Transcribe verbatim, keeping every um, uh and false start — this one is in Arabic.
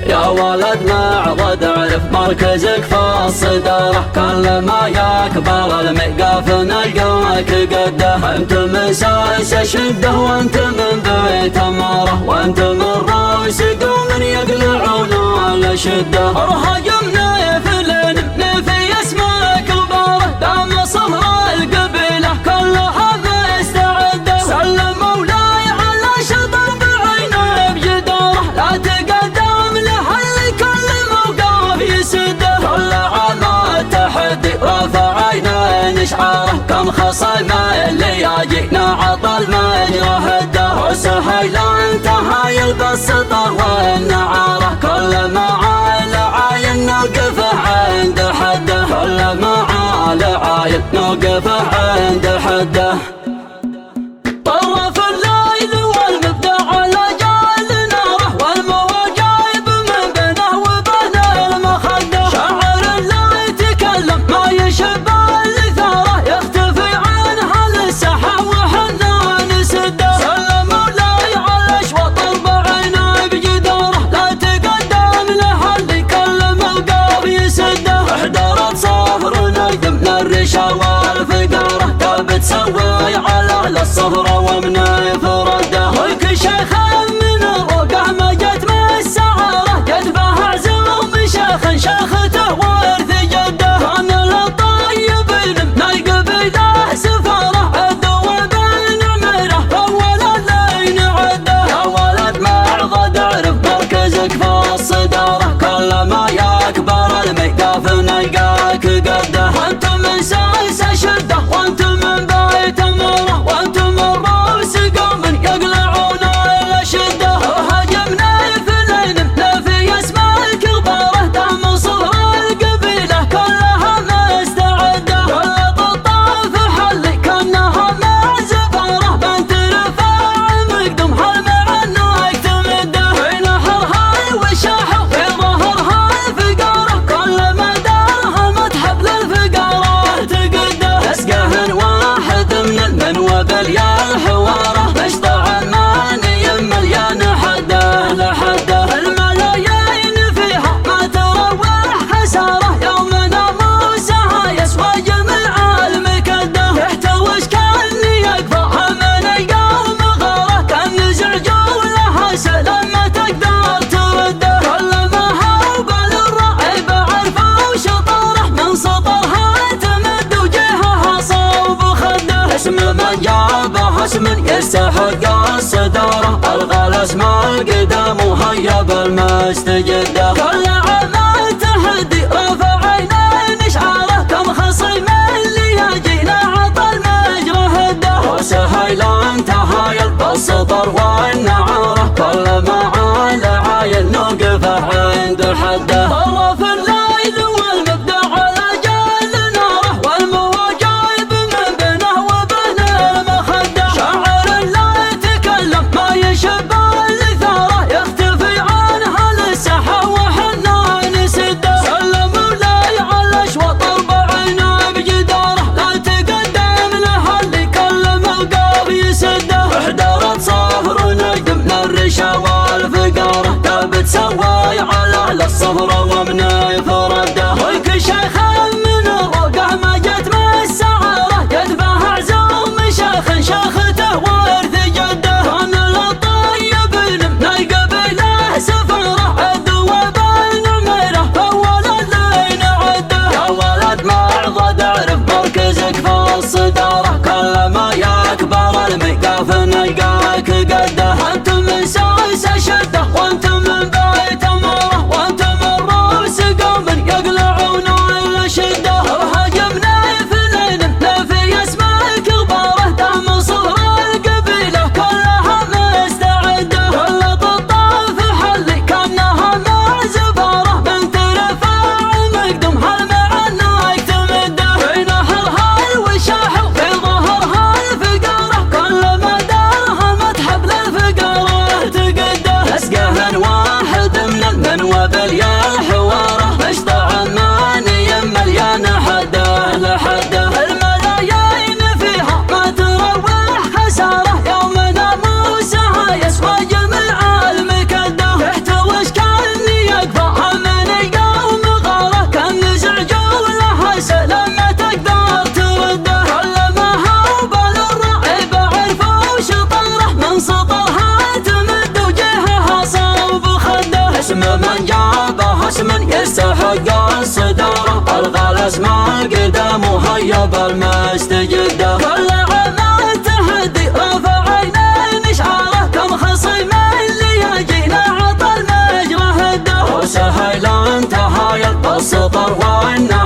يا ولد معضد اعرف مركزك في الصدارة، كل ما يكبر المقاف نلقاك قده. انت مساس شده وانت من بيت اماره، وانت من راس قوم يقلعون على شده. ارهجمنا فلن نفي اسمك الباره، دام صهر القبيله كلها مستعده. سلم مولاي على شطر بعينه بجداره، لا تقدم له كل موقف يسده. كل عام التحدي رفع عينين شعاره، كم خصم اللي يجينا عطل مجرى هده. وسهيل انتهى يلبس سطر والنعاره، كل ما عال عاين نوقفه عند حده. كل ما عال عاين نوقفه عند حده. طرف الليل والمبدع على جال ناره، والمواجايب من بينه وبين المخده. شاعر لا يتكلم ما يشبه الثاره، يختفي عنها للسحة وحنا نسده. سلم مولاي على اشواط بعينه بجداره، لا تقدم له اللي كل موقف يسده. احضرت صفر نجم للرشا والفقاره، تبت سوي على الصفرة ومن فرده. ولك شيخ من الرقع ما جت مسعاره، جذبه عزوم شيخ شيخته ورث جده. كان للطيب من القبيله سفاره، عدو بن عميره اول اللي نعده. يا ولد معضد اعرف مركزك في الصداره، كل ما يكبر المقاف نلقاك قده. وانت من ساس شده وانت من بيت اماره، وانت من راس قوم يقلعون على شده. هاجمنا فلين نفي اسمك الباره، دام صهر القبيله كلها مستعده. كل الطاف حلي كانها مع زفاره، بنت رفاع مقدم هل مع انك تمده. في نحرها وشاحه في ظهرها الفقاره، كل ما دارها متحب للفقاره تقده. تسقهن واحد من المنوب يا الحواره، مشطع ماني مليان حده لحده. الملايين فيها ما تروح خساره، يومنا موسى يسوى جميع المكده. يحتوش كان يكفى من القوم غاره، كان زعجو لها سلام ما تقدر ترده. كل ما هوب للرعي بعرفه وشطاره، من سطرها تمد وجهها صوب خده. اسم من جابه اسم يستحق الصداره، الغى اسم القدام وهيا بالمستجده. كل عام التحدي رفع عينين شعاره، كم خصم اللي يجينا عطل مجرى هده. وسهيل انتهى يلبس سطر والنعاره، كل ما عال عاين نوقفه عند حده. طرف الليل والمبدع على جال ناره، والمواجايب من بينه وبين المخده. شاعر لا يتكلم ما يشبه الثاره، يختفي عنها للسحة الصدارة، الغلس ما قدام وهيب المستجدة. كل عام تهدي رفع عينين شعاره، كم خصيم اللي يجينا عطى المجرى هده. وسهيل انتهى بالسطر والنار